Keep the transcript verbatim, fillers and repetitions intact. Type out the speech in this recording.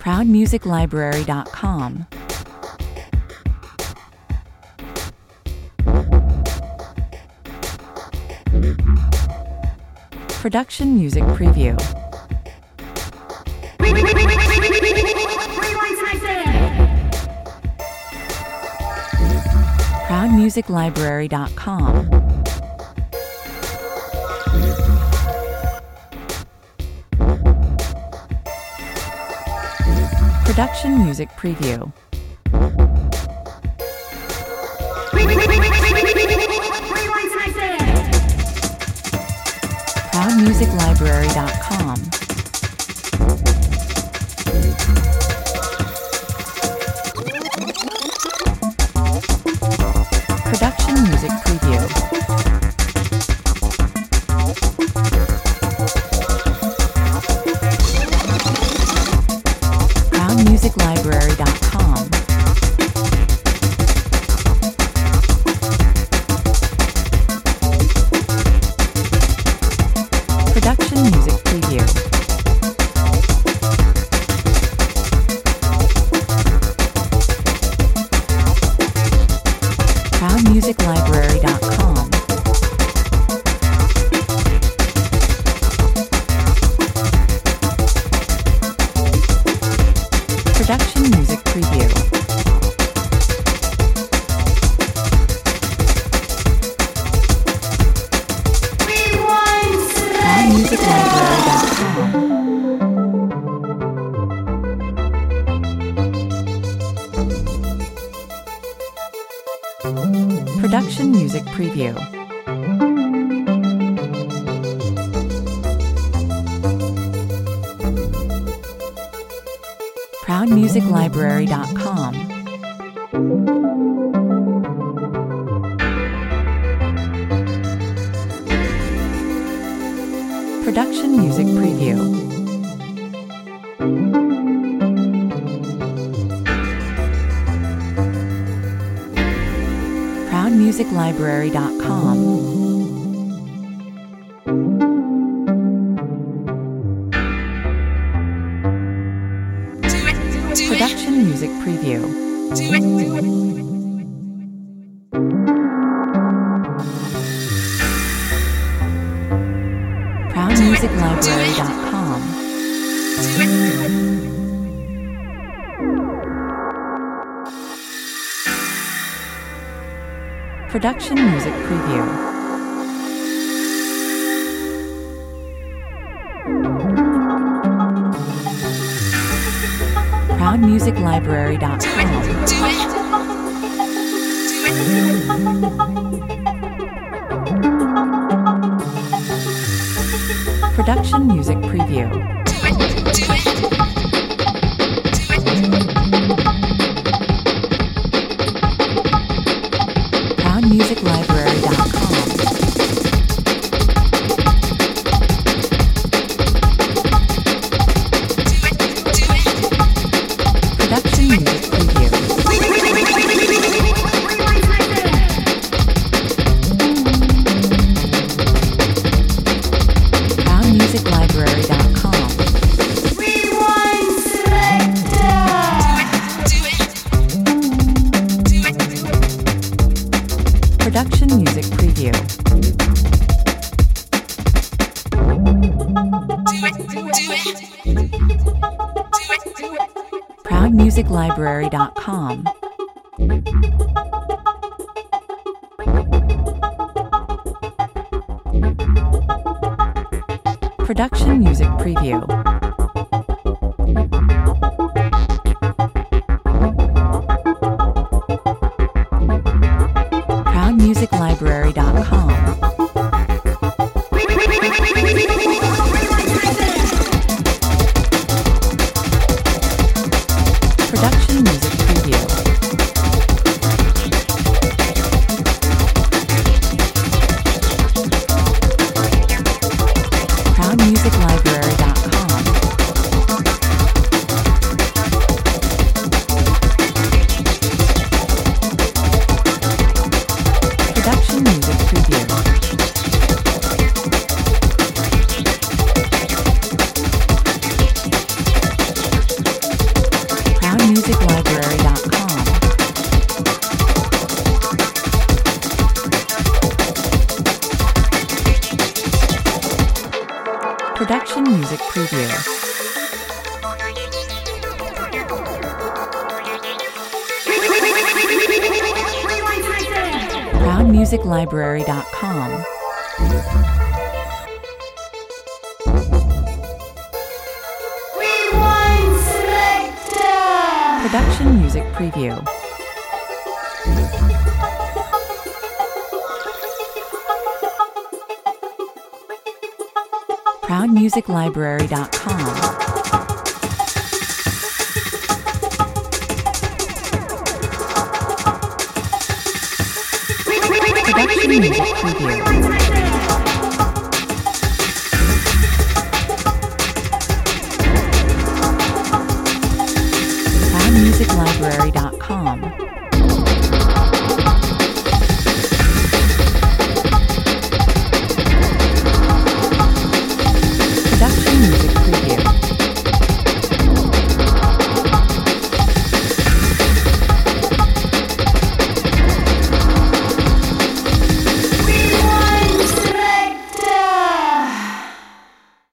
proud music library dot com. Production music preview. proud music library dot com. Production music preview. proud music library dot com. Production music preview. proud music library dot com. Production music preview. proud music library dot com. Production music preview. proud music library dot com. Production music preview. proud music library dot com. Production music preview. proud music library dot com. Production music preview. proud music library dot com. Production music preview. proud music library dot com. Production music preview. proud music library dot com. Production music preview. proud music library dot com. Production music preview. proud music library dot com. Production music preview. proud music library dot com. Production music preview. proud music library dot com. Production Music Preview. proud music library dot com. Production Music Preview. proud music library dot com. Production Music Preview. proud music library dot com.